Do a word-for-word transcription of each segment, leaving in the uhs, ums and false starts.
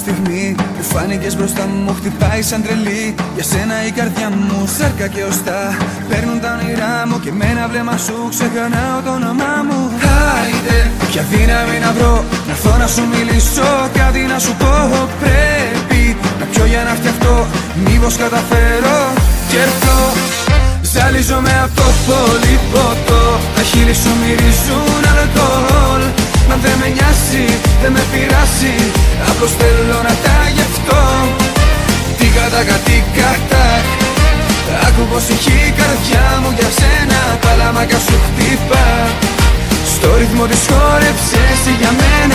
στιγμή που φάνηκες μπροστά μου, χτυπάει σαν τρελή. Για σένα η καρδιά μου σάρκα και οστά, παίρνουν τα όνειρά μου και με ένα βλέμμα σου ξεχνάω το όνομά μου. Άιντε, ποια δύναμη να βρω, να έρθω να σου μιλήσω, κάτι να σου πω. Πρέπει να πιω για να φτιαχτώ, μήπως καταφέρω κι έρθω. Ζαλίζομαι απ' το πολύ ποτό, τα χείλη σου μυρίζουν αλκοόλ. Μα δεν με νοιάζει, δεν με πειράζει, απλώς θέλω να τα γευτώ. Τίκα τάκα τίκα τάκ, άκου πως έχει η καρδιά μου για σένα, παλαμάκα σου χτύπα. Στο ρυθμό της χόρεψες για μένα.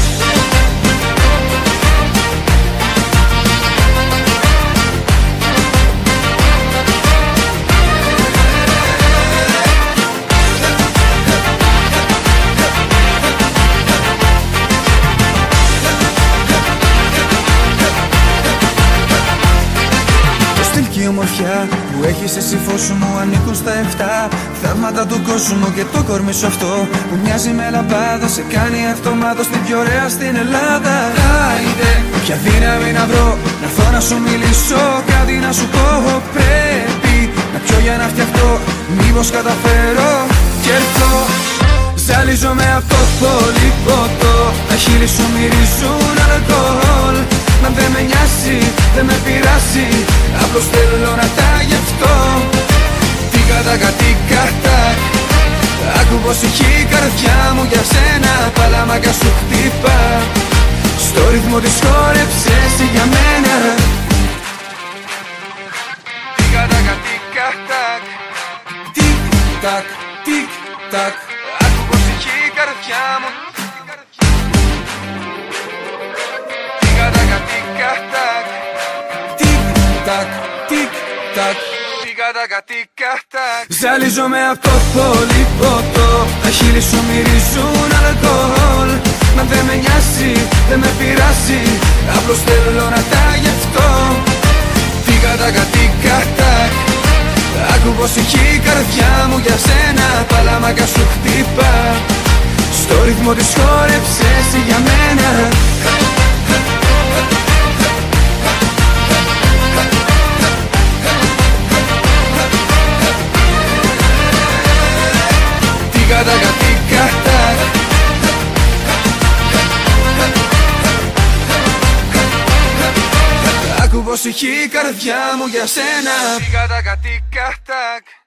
Η ομορφιά που έχεις εσύ φως σου μου ανήκουν στα εφτά. Θαύματα του κόσμου και το κορμί σου αυτό που μοιάζει με λαμπάδα, σε κάνει αυτομάτως την πιο ωραία στην Ελλάδα. Άιντε, ποια δύναμη να βρω, να έρθω να σου μιλήσω, κάτι να σου πω. Πρέπει να πιω για να φτιαχτώ, μήπως καταφέρω κι έρθω. Ζαλίζομαι απ' το πολύ ποτό, τα χείλη σου μυρίζουν αλκοόλ. Μα δεν με νοιάζει, δεν με πειράζει, απλώς θέλω να τα γευτώ. Τίκα τάκα τίκα τάκ, άκου πως έχει η καρδιά μου για σένα, παλαμάκα σου χτύπα. Στο ρυθμό της χόρεψες για μένα. Τίκα τάκα τίκα τάκ, τικ τακ τικ τακ, άκου πως έχει η καρδιά μου. Τίκα τάκα τίκα τακ, τικ τακ τικ τακ, τίκα τάκα τίκα τακ. Ζαλίζομαι απ' το πολύ ποτό, τα χείλη σου μυρίζουν αλκοόλ. Μα δεν με νοιάζει, δεν με πειράζει, απλώς θέλω να τα γευτώ. Τίκα τάκα τίκα τακ, άκου πως έχει η καρδιά μου για σένα, παλαμάκα σου χτύπα. Στο ρυθμό της χόρεψες για μένα. Τίκα τάκα τίκα τακ, άκου πως έχει η καρδιά μου για σένα. Τίκα τάκα τίκα τακ.